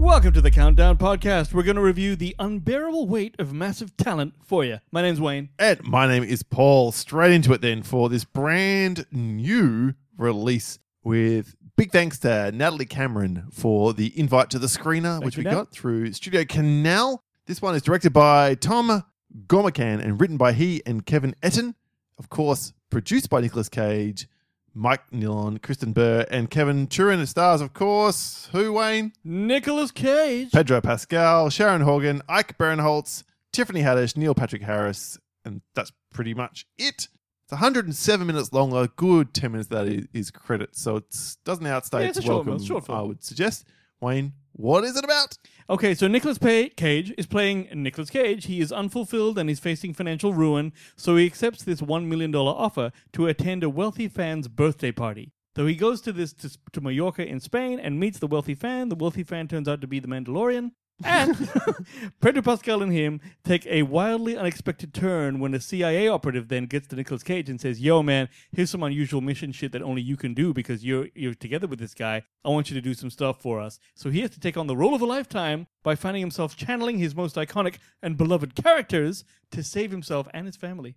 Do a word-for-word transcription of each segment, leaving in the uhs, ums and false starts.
Welcome to the Countdown Podcast. We're going to review the unbearable weight of massive talent for you. My name's Wayne. And my name is Paul. Straight into it then for this brand new release with big thanks to Natalie Cameron for the invite to the screener, Thank which you, we Nat. got through Studio Canal. This one is directed by Tom Gormican and written by he and Kevin Etten. Of course, produced by Nicolas Cage, Mike Nilon, Kristen Burr, and Kevin Turin. It stars, of course, who, Wayne? Nicolas Cage. Pedro Pascal, Sharon Horgan, Ike Barinholtz, Tiffany Haddish, Neil Patrick Harris, and that's pretty much it. It's one hundred seven minutes long, a good ten minutes that is, is credit, so it doesn't outstay Yeah, its it's a short welcome, film, short film. I would suggest. Wayne, what is it about? Okay, so Nicolas pa- Cage is playing Nicolas Cage. He is unfulfilled and he's facing financial ruin, so he accepts this one million dollars offer to attend a wealthy fan's birthday party. So he goes to this to, to Mallorca in Spain and meets the wealthy fan. The wealthy fan turns out to be the Mandalorian. And Pedro Pascal and him take a wildly unexpected turn when a C I A operative then gets to Nicolas Cage and says, yo, man, here's some unusual mission shit that only you can do because you're you're together with this guy. I want you to do some stuff for us. So he has to take on the role of a lifetime by finding himself channeling his most iconic and beloved characters to save himself and his family.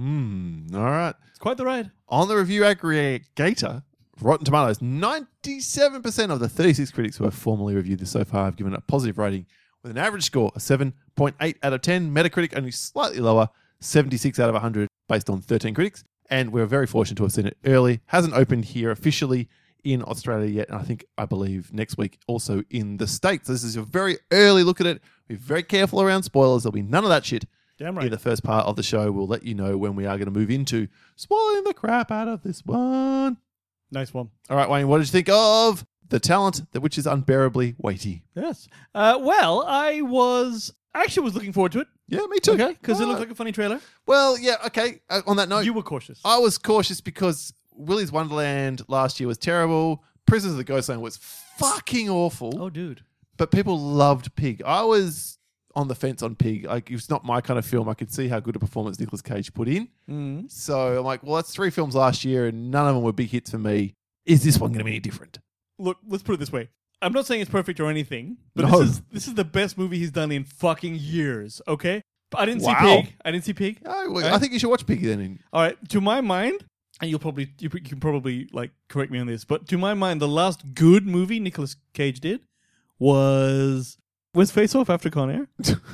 Hmm, all right. It's quite the ride. On the review aggregator, Rotten Tomatoes, ninety-seven percent of the thirty-six critics who have formally reviewed this so far have given it a positive rating with an average score of seven point eight out of ten. Metacritic only slightly lower, seventy-six out of one hundred based on thirteen critics. And we're very fortunate to have seen it early. Hasn't opened here officially in Australia yet. And I think, I believe, next week also in the States. This is a very early look at it. Be very careful around spoilers. There'll be none of that shit. Damn right. In the first part of the show, we'll let you know when we are going to move into spoiling the crap out of this one. Nice one. All right, Wayne, what did you think of the talent, that which is unbearably weighty? Yes. Uh, well, I was... I actually was looking forward to it. Yeah, me too. Okay, because it All looked right. like a funny trailer. Well, yeah, okay. Uh, on that note, You were cautious. I was cautious because Willy's Wonderland last year was terrible. Prisoners of the Ghostland was fucking awful. Oh, dude. But people loved Pig. I was on the fence on Pig. Like, it's not my kind of film. I could see how good a performance Nicolas Cage put in. Mm. So I'm like, well, that's three films last year and none of them were big hits for me. Is this one going to be any different? Look, let's put it this way. I'm not saying it's perfect or anything, but No. this is this is the best movie he's done in fucking years, okay? But I didn't Wow. see Pig. I didn't see Pig. Oh, well, Right. I think you should watch Pig then. All right, to my mind, and you'll probably you can probably like correct me on this, but to my mind, the last good movie Nicolas Cage did was was Face Off after Con Air.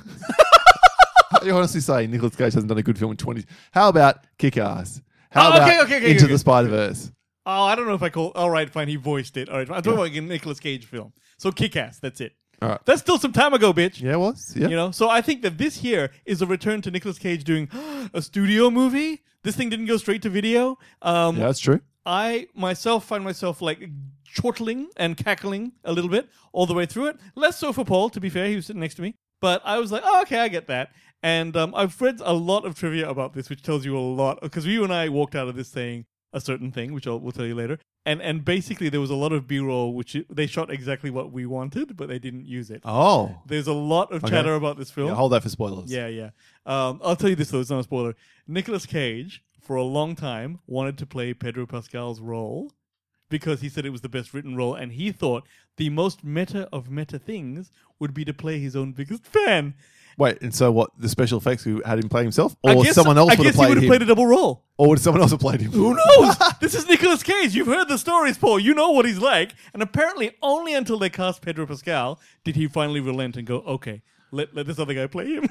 You're honestly saying Nicolas Cage hasn't done a good film in twenty. How about Kick-Ass? How Oh, about okay, okay, okay, Into okay. the Spider-Verse? Oh, I don't know if I call. All right, fine, he voiced it. All right, I'm talking about a Nicolas Cage film. So Kick-Ass, that's it. All right. That's still some time ago, bitch. Yeah, it was. Yeah. You know, so I think that this here is a return to Nicolas Cage doing a studio movie. This thing didn't go straight to video. Um, Yeah, that's true. I myself find myself like chortling and cackling a little bit all the way through it. Less so for Paul, to be fair. He was sitting next to me. But I was like, oh, okay, I get that. And um, I've read a lot of trivia about this, which tells you a lot. Because you and I walked out of this saying a certain thing, which I'll, we'll tell you later. And and basically there was a lot of B-roll, which it, they shot exactly what we wanted, but they didn't use it. Oh. There's a lot of Okay. chatter about this film. Yeah, hold that for spoilers. Yeah, yeah. Um, I'll tell you this, though. It's not a spoiler. Nicolas Cage, for a long time, wanted to play Pedro Pascal's role because he said it was the best written role, and he thought the most meta of meta things would be to play his own biggest fan. Wait, and so what? The special effects who had him play himself? I Or guess, someone else I would have guess he played would have him? played a double role. Or would someone else have played him? Who knows? This is Nicolas Cage. You've heard the stories, Paul. You know what he's like. And apparently, only until they cast Pedro Pascal did he finally relent and go, okay, let, let this other guy play him.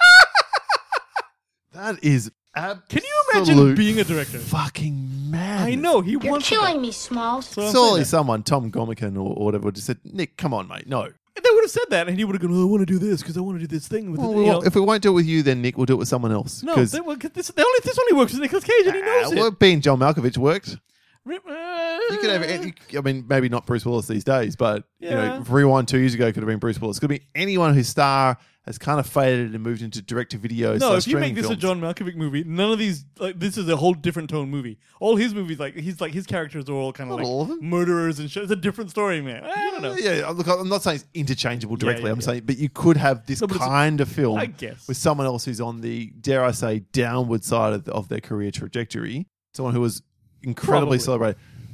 That is absolute Can you imagine being a director? Fucking mad. I know. He You're wants killing me, Smalls. So I'm saying Surely that. someone, Tom Gormican or, or whatever, would have said, Nick, come on, mate. No. They would have said that, and he would have gone, oh, I want to do this because I want to do this thing. With Well, it. we You won't- know. if we won't do it with you, then Nick, we'll do it with someone else. No, 'Cause- they, well, 'cause this, they only, this only works with Nicolas Cage, and he knows Ah, well, it. being John Malkovich worked. Rip- You could have, you- I mean, maybe not Bruce Willis these days, but you Yeah. know, rewind two years ago could have been Bruce Willis. Could be anyone whose star has kind of faded and moved into direct-to-video. No, slash if you make streaming this a films. John Malkovich movie, none of these, like, this is a whole different tone movie. All his movies, like, he's like, his characters are all kind of Not like all of them. murderers and shit. It's a different story, man. I don't know. Yeah, look, I'm not saying it's interchangeable directly. yeah, I'm yeah. saying, but you could have this No, but it's- kind of film I guess. with someone else who's on the, dare I say, downward side of, of their career trajectory. Someone who was incredibly Probably. celebrated.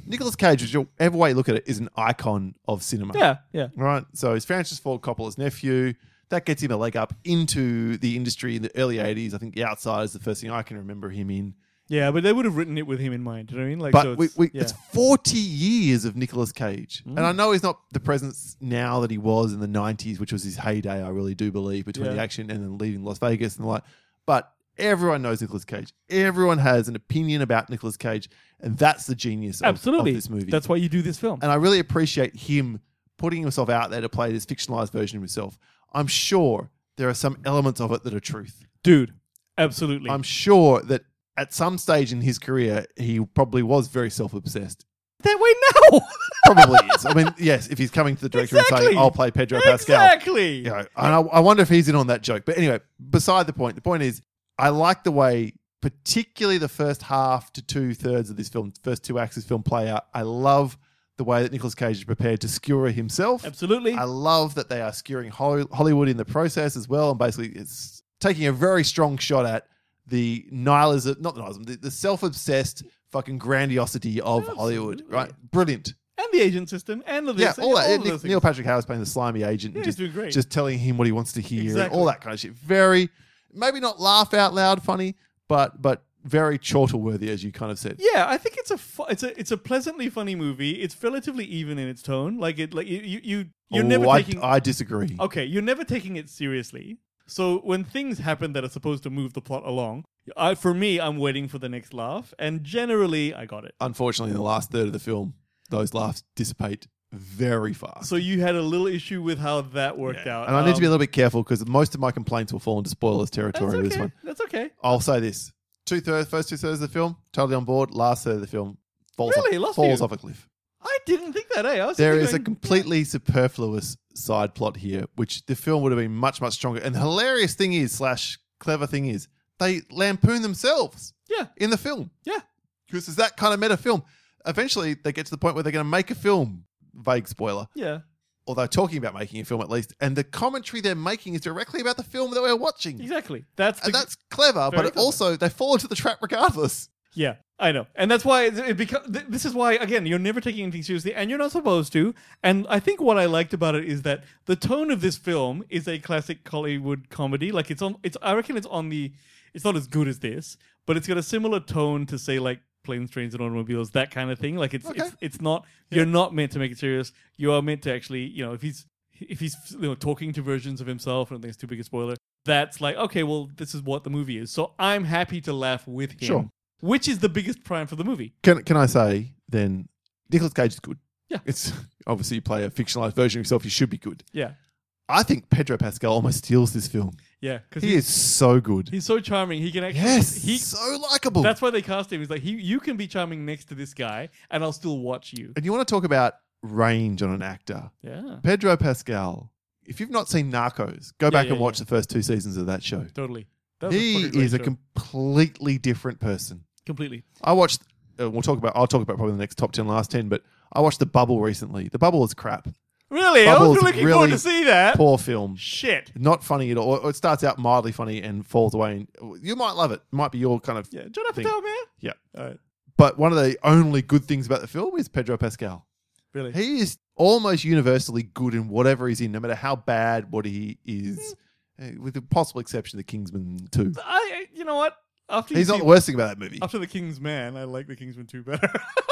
Nicolas Cage, whichever way you look at it, is an icon of cinema. Yeah, yeah. Right? So he's Francis Ford Coppola's nephew. That gets him a leg up into the industry in the early eighties. I think The Outsider is the first thing I can remember him in. Yeah, but they would have written it with him in mind. Do you know what I mean? Like, But so we, it's, we, yeah. it's forty years of Nicolas Cage. Mm. And I know he's not the presence now that he was in the nineties, which was his heyday, I really do believe, between Yeah. the action and then leaving Las Vegas and the like. But everyone knows Nicolas Cage. Everyone has an opinion about Nicolas Cage. And that's the genius of, Absolutely. of this movie. That's why you do this film. And I really appreciate him putting himself out there to play this fictionalized version of himself. I'm sure there are some elements of it that are truth. Dude, absolutely. I'm sure that at some stage in his career, he probably was very self-obsessed. that way now. Probably is. I mean, yes, if he's coming to the director and Exactly. saying, I'll play Pedro Pascal. Exactly. You know, and I, I wonder if he's in on that joke. But anyway, beside the point, the point is, I like the way, particularly the first half to two-thirds of this film, first two acts of this film play out. I love the way that Nicolas Cage is prepared to skewer himself. Absolutely. I love that they are skewering Holly- Hollywood in the process as well. And basically, it's taking a very strong shot at the nihilism, not the nihilism, the, the self-obsessed fucking grandiosity of Absolutely. Hollywood, right? Brilliant. And the agent system. And the Yeah, this, all that. of Nick- those Neil things. Patrick Harris playing the slimy agent Yeah, and he's just, doing great. just telling him what he wants to hear and Exactly. all that kind of shit. Very, maybe not laugh out loud funny, but but very chortle-worthy, as you kind of said. Yeah, I think it's a fu- it's a it's a pleasantly funny movie. It's relatively even in its tone. Like it like you you, you you're Oh, never I, taking I disagree. Okay, you're never taking it seriously. So when things happen that are supposed to move the plot along, I, for me, I'm waiting for the next laugh, and generally, I got it. Unfortunately, in the last third of the film, those laughs dissipate very fast. So you had a little issue with how that worked Yeah. out, And I need to be a Um, little bit careful because most of my complaints will fall into spoilers territory That's with okay. this one. That's okay. I'll say this. Two thirds, first two thirds of the film, totally on board. Last third of the film, falls, Really? off, Lost falls you? off a cliff. I didn't think that. Eh? I was There sitting is a going, completely superfluous side plot here, which the film would have been much, much stronger. And the hilarious thing is, slash clever thing is, they lampoon themselves Yeah, in the film. yeah. Because it's that kind of meta film. Eventually, they get to the point where they're going to make a film. Vague spoiler. Yeah. Or they're talking about making a film at least. And the commentary they're making is directly about the film that we're watching. Exactly. That's the, And that's clever, but Very it clever. also, they fall into the trap regardless. yeah, I know, and that's why it, it becomes. Th- this is why again, you're never taking anything seriously, and you're not supposed to. And I think what I liked about it is that the tone of this film is a classic Hollywood comedy. Like it's on. It's I reckon it's on the. It's not as good as this, but it's got a similar tone to say like Planes, Trains, and Automobiles, that kind of thing. Like it's Okay. it's it's not. You're not meant to make it serious. You are meant to actually, you know, if he's if he's you know talking to versions of himself, I don't think it's too big a spoiler. That's like okay, well, this is what the movie is. So I'm happy to laugh with him. Sure. Which is the biggest prime for the movie. Can can I say then, Nicolas Cage is good. Yeah. It's obviously you play a fictionalized version of yourself, you should be good. Yeah. I think Pedro Pascal almost steals this film. Yeah. Because He is so good. he's so charming. He can actually. Yes, He, so likable. that's why they cast him. He's like, he, you can be charming next to this guy, and I'll still watch you. And you want to talk about range on an actor? Yeah. Pedro Pascal. If you've not seen Narcos, go Yeah, back yeah, and watch yeah. the first two seasons of that show. Totally. That was a He fucking great is a show. completely different person. Completely. I watched. Uh, we'll talk about. I'll talk about probably the next top ten, last ten. But I watched The Bubble recently. The Bubble is crap. Really? I Bubbles was looking really forward to see that. Poor film. Shit. Not funny at all. Or it starts out mildly funny and falls away. And you might love it. It might be your kind of. Yeah. John thing. Apatow, man. Yeah. All right. But one of the only good things about the film is Pedro Pascal. Really? He is almost universally good in whatever he's in, no matter how bad what he is, uh, with the possible exception of Kingsman two. I, you know what? After you He's see, not the worst thing about that movie. after the King's Man, I like the Kingsman two better.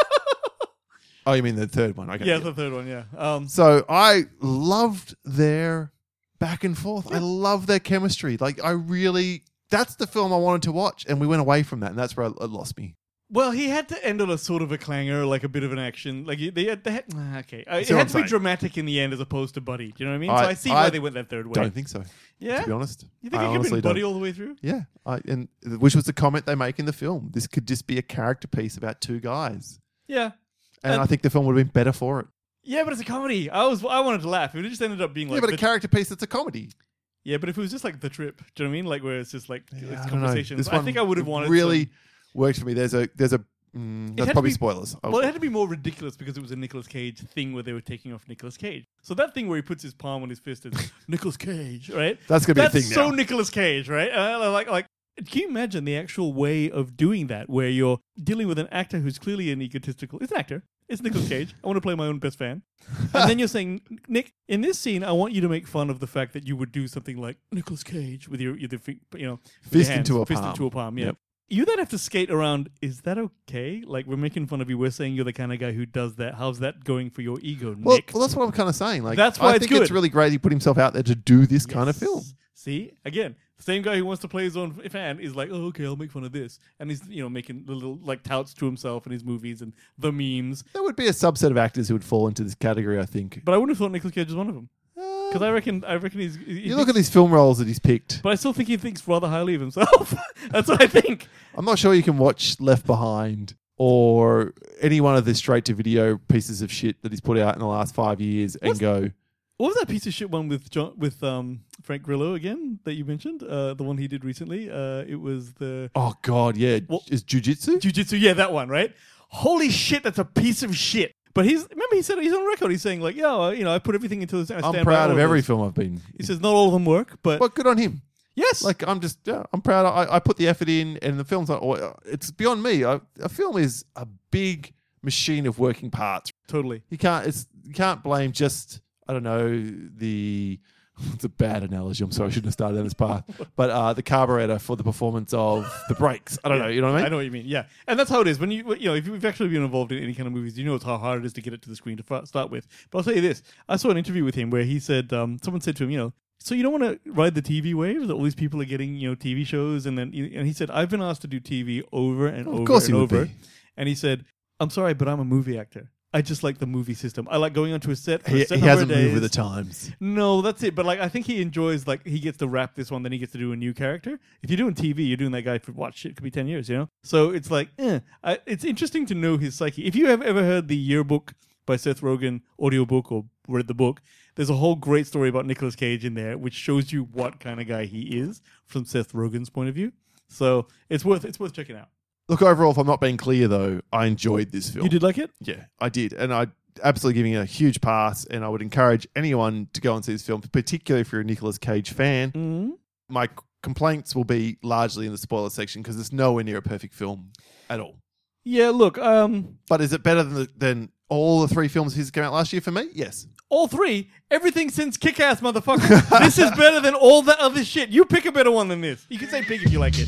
Oh, you mean the third one? Okay. yeah, the third one. Yeah. Um. So I loved their back and forth. I love their chemistry. Like I really, that's the film I wanted to watch, and we went away from that, and that's where it lost me. Well, he had to end on a sort of a clanger, like a bit of an action. Like they had, they had ah, okay, uh, it See what had I'm to be saying? dramatic in the end as opposed to Buddy. Do you know what I mean? I- so I see I why they went that third way. Don't think so. yeah, To be honest, you think I it could have honestly been Buddy don't. all the way through? Yeah, I, and which was the comment they make in the film. This could just be a character piece about two guys, Yeah, and And- I think the film would have been better for it. yeah, but it's a comedy. I was, I wanted to laugh. If it just ended up being like, yeah, but the, a character piece that's a comedy. yeah, but if it was just like the trip, do you know what I mean? Like where it's just like Yeah, it's I don't know. conversations. This I one think I would have wanted really some- worked for me. There's a there's a mm, had that's to probably be- spoilers. Oh, Well, it had to be more ridiculous because it was a Nicolas Cage thing where they were taking off Nicolas Cage. So that thing where he puts his palm on his fist is Nicolas Cage, right? that's gonna be That's a thing so now. Nicolas Cage, right? Uh, like, like Can you imagine the actual way of doing that, where you're dealing with an actor who's clearly an egotistical... It's an actor. It's Nicolas Cage. I want to play my own best fan. And then you're saying, Nick, in this scene, I want you to make fun of the fact that you would do something like Nicolas Cage with your, your you know, fist your hands, into a fist palm. into a palm. Yeah. Yep. You then have to skate around. Is that okay? Like, we're making fun of you. We're saying you're the kind of guy who does that. How's that going for your ego, Well, Nick? well, that's what I'm kind of saying. Like, That's why I it's think good. it's really great he put himself out there to do this kind of Yes. film. See, again, the same guy who wants to play his own fan is like, oh, okay, I'll make fun of this, and he's you know making little like touts to himself in his movies and the memes. There would be a subset of actors who would fall into this category, I think. But I wouldn't have thought Nicolas Cage was one of them, Uh, because I reckon I reckon he's. He you look at these film roles that he's picked. but I still think he thinks rather highly of himself. That's what I think. I'm not sure you can watch Left Behind or any one of the straight-to-video pieces of shit that he's put out in the last five years and What's- go, What was that piece of shit one with John, with um, Frank Grillo again that you mentioned? Uh, the one he did recently. Uh, it was the oh, God, yeah, Well- is jujitsu? Jiu-Jitsu. Yeah, that one, right? Holy shit, that's a piece of shit. But he's remember he said he's on record. He's saying like, yeah, well, you know, I put everything into this. I stand I'm by proud all of every this. film I've been. He says not all of them work, but But good on him. yes, Like, I'm just, yeah, I'm proud. I, I put the effort in, and the film's not, oh, it's beyond me. I, a film is a big machine of working parts. totally. You can't, it's, you can't blame just, I don't know, the, it's a bad analogy. I'm sorry, I shouldn't have started down this path. But uh, the carburetor for the performance of the brakes. I don't know, you know what I mean? I know what you mean. Yeah, and that's how it is when you you know if you've actually been involved in any kind of movies, you know how hard it is to get it to the screen to f- start with. But I'll tell you this: I saw an interview with him where he said um, someone said to him, you know, so you don't want to ride the T V wave that all these people are getting, you know, T V shows, and then and he said, I've been asked to do T V over and Of over course and he would over, be. and he said, I'm sorry, but I'm a movie actor. I just like the movie system. I like going onto a set for He, a set he number hasn't of days. moved with the times. No, that's it. But like, I think he enjoys like he gets to wrap this one, then he gets to do a new character. If you're doing T V, you're doing that guy for what shit it could be ten years, you know. So it's like, eh. I, it's interesting to know his psyche. If you have ever heard the Yearbook by Seth Rogen audiobook or read the book, there's a whole great story about Nicolas Cage in there, which shows you what kind of guy he is from Seth Rogen's point of view. So it's worth it's worth checking out. Look, overall, if I'm not being clear, though, I enjoyed this film. You did like it? Yeah, I did. And I absolutely giving it a huge pass. And I would encourage anyone to go and see this film, particularly if you're a Nicolas Cage fan. Mm-hmm. My c- complaints will be largely in the spoiler section because it's nowhere near a perfect film at all. Yeah. Look, um, But is it better than, the, than all the three films he's came out last year for me? Yes. all three, everything since Kick-Ass, motherfucker. This is better than all the other shit. You pick a better one than this. You can say Pig if you like it.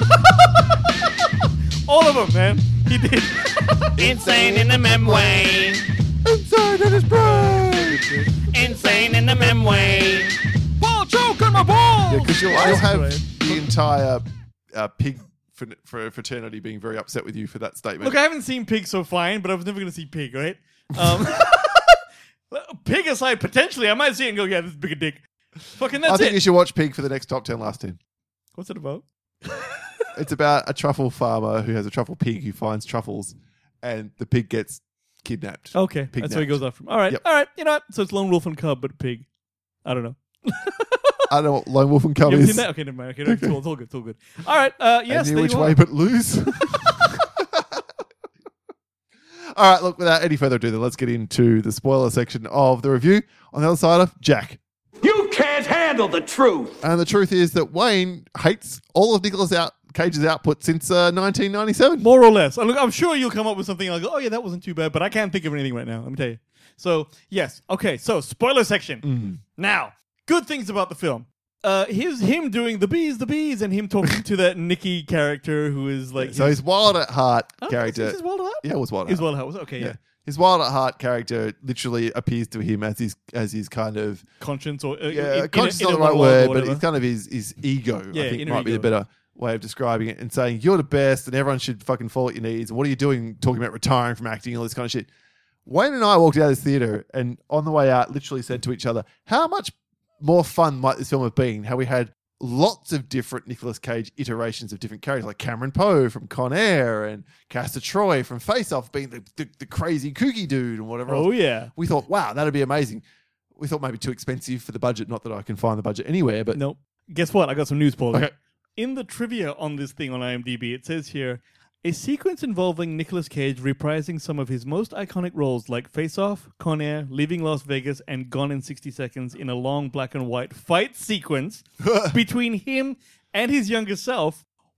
All of them, man. He did. Insane in the mem way. Inside in his brain! Insane in the mem way. Ball choke on my balls. Yeah, because you'll, you'll have Right. the entire uh, pig fr- fr- fraternity being very upset with you for that statement. Look, I haven't seen Pig so fine, but I was never going to see Pig, right? Um, Pig aside, potentially, I might see it and go, yeah, this is bigger dick. Fucking that's I think it. you should watch Pig for the next top ten last ten. What's it about? It's about a truffle farmer who has a truffle pig who finds truffles, and the pig gets kidnapped. Okay, Pig that's where he napped. goes off from. All right, Yep. all right. You know what? So it's Lone Wolf and Cub, but Pig. I don't know. I don't know what Lone Wolf and Cub You haven't is. seen that? Okay, never mind. Okay, it's, all, it's all good. It's all good. All right. Uh, yes, Any there which you way are. but lose. All right, look, without any further ado, then let's get into the spoiler section of the review. On the other side of Jack. You can't handle the truth. And the truth is that Wayne hates all of Nicolas out- Cage's output since uh, nineteen ninety-seven. More or less. And look, I'm sure you'll come up with something like, oh, yeah, that wasn't too bad, but I can't think of anything right now. Let me tell you. So, yes. Okay, so spoiler section. Mm-hmm. Now, good things about the film. Uh, here's him doing the bees, the bees, and him talking to that Nicky character who is like... So his wild at heart Oh, character. Is his Wild Heart? Yeah, it was wild at His heart. Wild Heart. Was it? Okay, yeah. Yeah. His wild at heart character literally appears to him as his as his kind of Conscience or... Uh, yeah, in- in- conscious in is a not the right monologue word, or but whatever. it's kind of his his ego. Yeah, I think inner might be the ego. better way of describing it, and saying you're the best, and everyone should fucking fall at your knees. And what are you doing? Talking about retiring from acting, all this kind of shit. Wayne and I walked out of this theater, and on the way out, literally said to each other, "How much more fun might this film have been? How we had lots of different Nicolas Cage iterations of different characters, like Cameron Poe from Con Air and Castor Troy from Face Off, being the, the, the crazy kooky dude and whatever else." Oh, yeah. We thought, wow, that'd be amazing. We thought maybe too expensive for the budget. Not that I can find the budget anywhere, but Nope. Guess what? I got some news, Paul. Okay. In the trivia on this thing on IMDb, it says here, a sequence involving Nicolas Cage reprising some of his most iconic roles like Face Off, Con Air, Leaving Las Vegas, and Gone in sixty seconds in a long black and white fight sequence between him and his younger self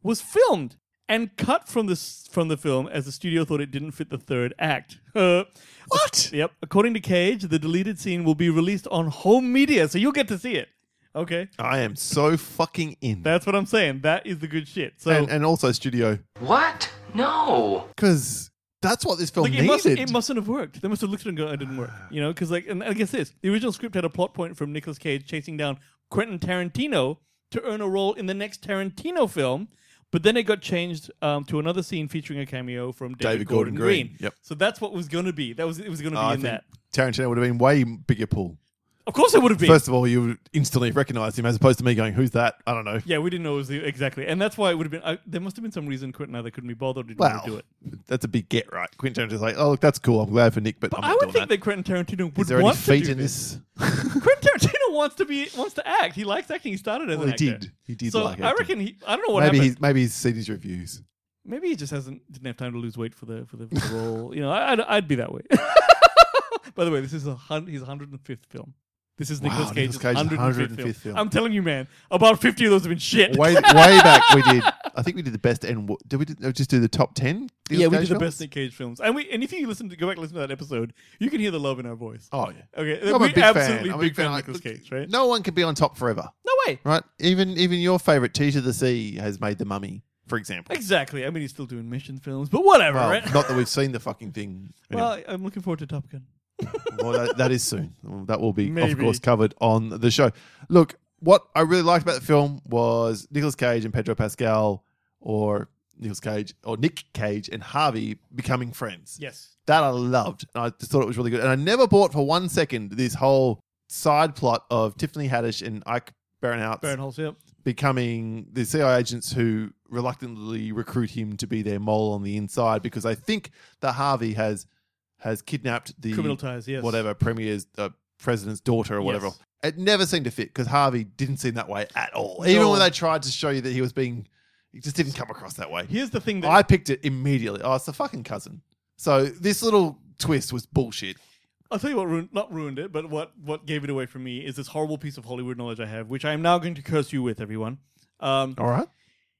was filmed and cut from the s- from the film as the studio thought it didn't fit the third act. Uh, What? Yep. According to Cage, the deleted scene will be released on home media, so you'll get to see it. Okay. I am so fucking in. That's what I'm saying. That is the good shit. So and, and also studio, What? No. because that's what this film like, it, needed. must, it mustn't have worked. They must have looked at it and go, it didn't work. You know, because like, and I guess this, the original script had a plot point from Nicolas Cage chasing down Quentin Tarantino to earn a role in the next Tarantino film. But then it got changed um, to another scene featuring a cameo from David, David Gordon, Gordon Green. Green. Yep. So that's what was going to be. That was it was going to be I in think that. Tarantino would have been way bigger pull. Of course, it would have been. First of all, you would instantly recognize him as opposed to me going, "Who's that?" I don't know. Yeah, we didn't know it was the, exactly, and that's why it would have been. I, there must have been some reason Quentin either couldn't be bothered or didn't Well, want to do it. that's a big get, right? Quentin Tarantino's like, "Oh, look, that's cool. I'm glad for Nick, but, But I'm I not would doing think that." that Quentin Tarantino would Is there any want to feet do in this. this? Quentin Tarantino wants to be wants to act. He likes acting. He started as Well, an he actor. did. He did So like I acting. reckon he. I don't know what maybe happened. he's maybe he's seen his reviews. Maybe he just hasn't didn't have time to lose weight for the for the, for the role. You know, I, I'd, I'd be that way. By the way, this is a hun- his one hundred fifth film. This is Wow, Nicolas Cage's Nicolas Cage's one hundred fifth, one hundred fifth film. I'm telling you, man. About fifty of those have been shit. Way way back we did. I think we did the best. And w- did we did, uh, just do the top ten? Yeah, we did the best Nick Cage films, and we and if you listen to go back and listen to that episode, you can hear the love in our voice. Oh yeah. Okay, I'm we a big absolutely fan. I'm a big fan of Like, Nicolas Cage, right? No one can be on top forever, No way. right? Even even your favorite Tea to the Sea has made The Mummy, for example. Exactly. I mean, he's still doing mission films, but whatever, Well, right? not that we've seen the fucking thing. Anyway. Well, I'm looking forward to Top Gun. Well, that, that is soon. That will be, Maybe. of course, covered on the show. Look, what I really liked about the film was Nicolas Cage and Pedro Pascal, or Nicolas Cage, or Nick Cage and Harvey becoming friends. Yes. That I loved. And I just thought it was really good. And I never bought for one second this whole side plot of Tiffany Haddish and Ike Barinholtz Barinholtz, yep. becoming the C I A agents who reluctantly recruit him to be their mole on the inside because I think that Harvey has has kidnapped the Criminal ties, yes. whatever premier's uh, president's daughter or whatever. Yes. It never seemed to fit because Harvey didn't seem that way at all. No. Even when they tried to show you that he was being, he just didn't come across that way. Here's the thing that I picked it immediately. Oh, it's the fucking cousin. So this little twist was bullshit. I'll tell you what ruined, not ruined it, but what, what gave it away for me is this horrible piece of Hollywood knowledge I have, which I am now going to curse you with, everyone. Um, All right.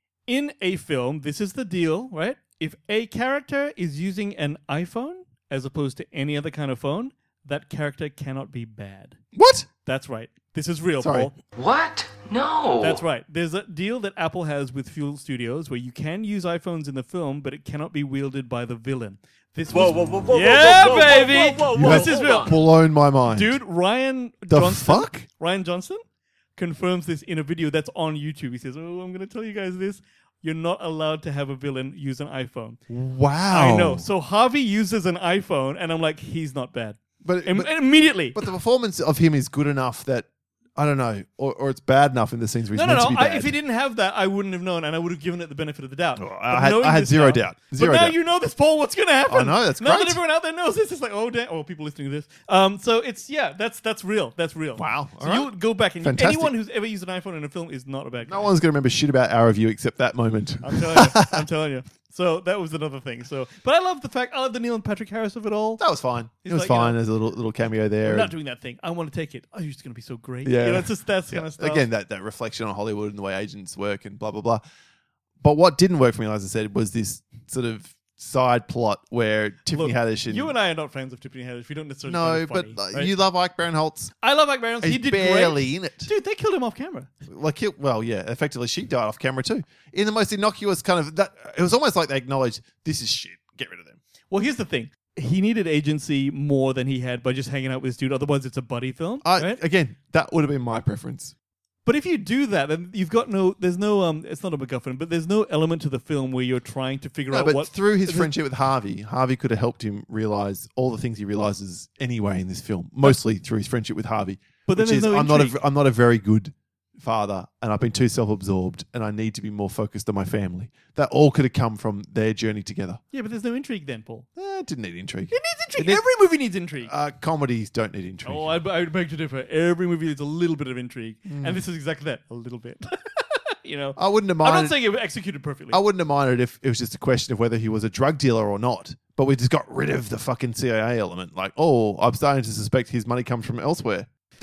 in a film, this is the deal, right? If a character is using an iPhone as opposed to any other kind of phone, that character cannot be bad. What? That's right. This is real, Sorry. Paul. What? No. That's right. There's a deal that Apple has with Fuel Studios where you can use iPhones in the film, but it cannot be wielded by the villain. This Whoa, was, whoa, whoa, whoa, yeah, whoa, whoa, baby. whoa, whoa, You whoa, This have is real. blown my mind. Dude, Ryan The Johnston, fuck? Ryan Johnson confirms this in a video that's on YouTube. He says, "Oh, I'm going to tell you guys this. You're not allowed to have a villain use an iPhone." Wow. I know. So Harvey uses an iPhone, and I'm like, he's not bad. But, Im- but, immediately. but the performance of him is good enough that, I don't know, or, or it's bad enough in the scenes where he's no, no, meant no. to be I, bad. if he didn't have that, I wouldn't have known, and I would have given it the benefit of the doubt. Oh, But I had- knowing I had this zero now- doubt. Zero but now doubt. you know this, Paul. What's going to happen? I know, that's now great. that everyone out there knows this, it's like, oh, damn. Oh, people listening to this. Um, so it's yeah, that's that's real. That's real. Wow. So All you right. would go back and Fantastic. anyone who's ever used an iPhone in a film is not a bad guy. No one's going to remember shit about our review except that moment. I'm telling you. I'm telling you. So that was another thing. So, but I love the fact I love the Neil and Patrick Harris of it all. That was fine. It's it was like, you fine. know, There's a little little cameo there. I'm not and- doing that thing. I want to take it. Oh, it's going to be so great. Yeah. You know, it's just that Yeah. kind of stuff. Again, that, that reflection on Hollywood and the way agents work and blah, blah, blah. But what didn't work for me, as I said, was this sort of side plot where Tiffany Look, Haddish and... you and I are not fans of Tiffany Haddish. We don't necessarily No, find her but funny, uh, right? you love Ike Barinholtz. I love Ike Barinholtz. He He's did barely great. in it. Dude, they killed him off camera. Like, he, well, yeah, effectively she died off camera too. In the most innocuous kind of... that. It was almost like they acknowledged, this is shit. Get rid of them. Well, here's the thing. He needed agency more than he had by just hanging out with this dude. Otherwise, it's a buddy film. I, right? Again, that would have been my preference. But if you do that, then you've got no... There's no... um. It's not a MacGuffin, but there's no element to the film where you're trying to figure No, out but what... through his this- friendship with Harvey, Harvey could have helped him realize all the things he realizes anyway in this film. Mostly through his friendship with Harvey. But then which there's is, no I'm not intrigue. a, I'm not a very good father, and I've been too self-absorbed, and I need to be more focused on my family. That all could have come from their journey together. Yeah, but there's no intrigue then, Paul. Eh, it didn't need intrigue. It needs intrigue. It needs- Every movie needs intrigue. Uh, comedies don't need intrigue. Oh, I, I would beg to differ. Every movie needs a little bit of intrigue. Mm. And this is exactly that. A little bit. You know? I wouldn't have I'm not minded. saying it was executed perfectly. I wouldn't have minded if it was just a question of whether he was a drug dealer or not. But we just got rid of the fucking C I A element. Like, oh, I'm starting to suspect his money comes from elsewhere.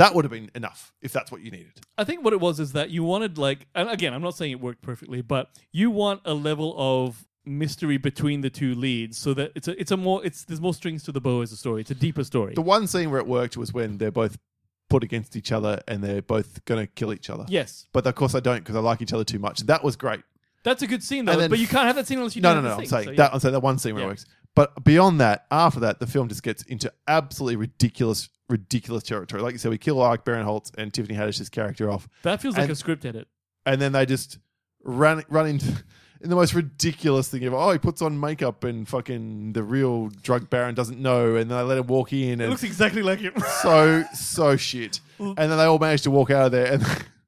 That would have been enough if that's what you needed. I think what it was is that you wanted like, and again, I'm not saying it worked perfectly, but you want a level of mystery between the two leads, so that it's a it's a more it's there's more strings to the bow as a story. It's a deeper story. The one scene where it worked was when they're both put against each other and they're both going to kill each other. Yes, But of course I don't because I like each other too much. That was great. that's a good scene though. And then But you can't have that scene unless you No, do no, no. the I'm thing, saying so, yeah. that. I'm saying that one scene where Yeah. it works. But beyond that, after that, the film just gets into absolutely ridiculous, ridiculous territory. Like you said, we kill Alec Barinholtz and Tiffany Haddish's character off, That feels like and- a script edit. and then they just run run into in the most ridiculous thing ever. Oh, he puts on makeup and fucking the real drug baron doesn't know, and then they let him walk in, It and looks exactly like it. so so shit. And then they all managed to walk out of there,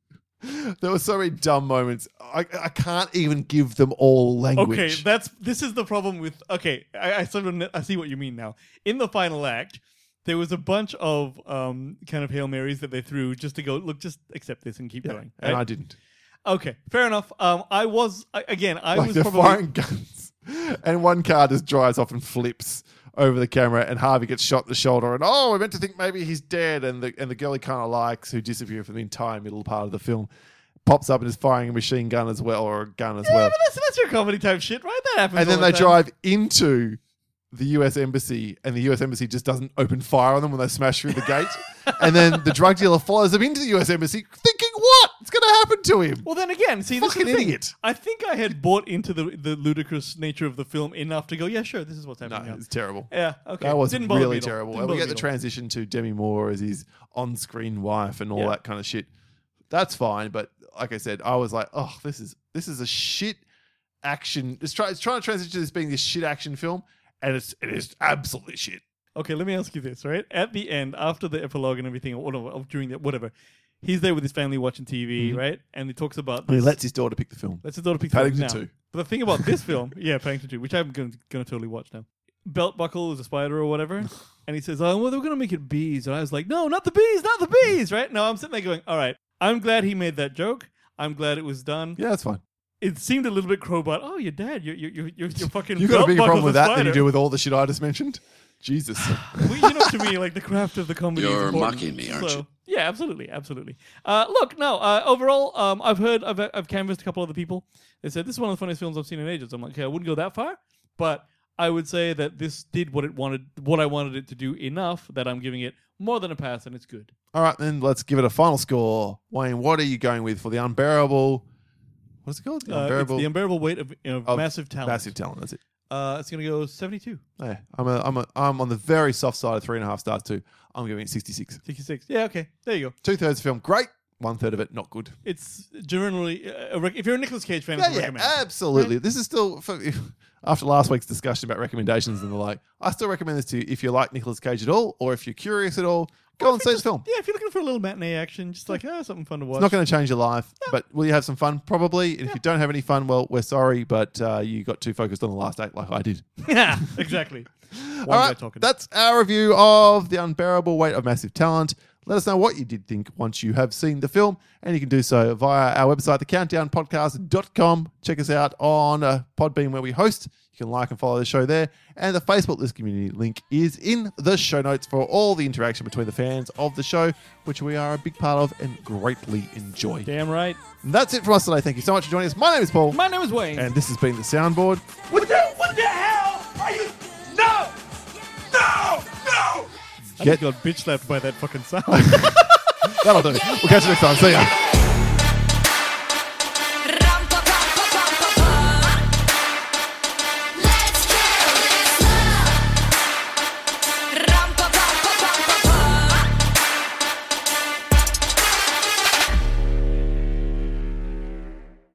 and there were so many dumb moments. I, I can't even give them all language. Okay, that's this is the problem with. Okay, I, I sort of I see what you mean now. In the final act, there was a bunch of um, kind of Hail Marys that they threw just to go, look, just accept this and keep Yeah, going. and right? I didn't. Okay, fair enough. Um, I was I, again. I Like was they're probably firing guns, and one car just drives off and flips over the camera, and Harvey gets shot in the shoulder, and oh, we're meant to think maybe he's dead, and the and the girl he kind of likes, who disappeared for the entire middle part of the film, pops up and is firing a machine gun as well, or a gun as Yeah, well, but that's that's your comedy type shit, right? That happens. and then all they the time. drive into the U S embassy, and the U S embassy just doesn't open fire on them when they smash through the gate, and then the drug dealer follows them into the U S embassy, thinking what? It's going to happen to him. Well, then again, see, this is Fucking the thing. idiot. I think I had bought into the the ludicrous nature of the film enough to go, yeah, sure, this is what's No, happening. now. it's terrible. Yeah, okay. That was Didn't bother me really at all. terrible. Didn't And we bother get me the at all. transition to Demi Moore as his on-screen wife and all Yeah. that kind of shit. That's fine, but like I said, I was like, oh, this is this is a shit action. It's, try, it's trying to transition to this being this shit action film, and it's it is absolutely shit. Okay, let me ask you this, right? At the end, after the epilogue and everything, or whatever, or during that, whatever, he's there with his family watching T V, right? And he talks about And he this- lets his daughter pick the film. Let's his daughter pick the film Paddington now. two. But the thing about this film, yeah, Paddington two, which I'm going to totally watch now. Belt buckle is a spider or whatever, and he says, "Oh, well, they're going to make it bees." And I was like, "No, not the bees, not the bees!" Right? No, I'm sitting there going, "All right, I'm glad he made that joke. I'm glad it was done." Yeah, that's fine. It seemed a little bit crowbar. Oh, your dad, you're you're you're, you're fucking. You've got a belt bigger buckle's problem with a that than spider. you do with all the shit I just mentioned. Jesus. Well, you know, to me, like the craft of the comedy. You're is important. mocking me, aren't So, you? Yeah, absolutely, absolutely. Uh, look, no. Uh, overall, um, I've heard, I've, I've canvassed a couple other people. They said this is one of the funniest films I've seen in ages. I'm like, okay, I wouldn't go that far, but I would say that this did what it wanted, what I wanted it to do enough that I'm giving it more than a pass, and it's good. All right, then let's give it a final score. Wayne, what are you going with for the unbearable? What's it called? The Uh, it's unbearable the unbearable weight of, you know, of massive talent. Massive talent. That's it. Uh, it's gonna go seventy-two, Yeah, I'm a, I'm a, I'm on the very soft side of three and a half stars too. I'm giving it sixty-six. sixty-six. Yeah, okay, there you go. Two thirds of the film, great. One third of it, not good. It's generally, uh, a rec- if you're a Nicolas Cage fan, Yeah, it's a yeah, recommend. absolutely. This is still for, if, after last week's discussion about recommendations and the like. I still recommend this to you if you like Nicolas Cage at all, or if you're curious at all. Go Or and if see you're this just- film. Yeah, if you're looking for a little matinee action, just like, oh, something fun to watch. It's not going to change your life, but will you have some fun? Probably. And if you don't have any fun, well, we're sorry, but uh, you got too focused on the last act like I did. Yeah, exactly. One All guy right, talking. that's our review of The Unbearable Weight of Massive Talent. Let us know what you did think once you have seen the film, and you can do so via our website, the countdown podcast dot com. Check us out on uh, Podbean, where we host. You can like and follow the show there. And the Facebook List Community link is in the show notes for all the interaction between the fans of the show, which we are a big part of and greatly enjoy. Damn right. And that's it from us today. Thank you so much for joining us. My name is Paul, My name is Wayne. and this has been The Soundboard. What the, what the hell are you? No! No! No! I just got bitch slapped by that fucking sound. That'll do. We'll catch you next time. See ya.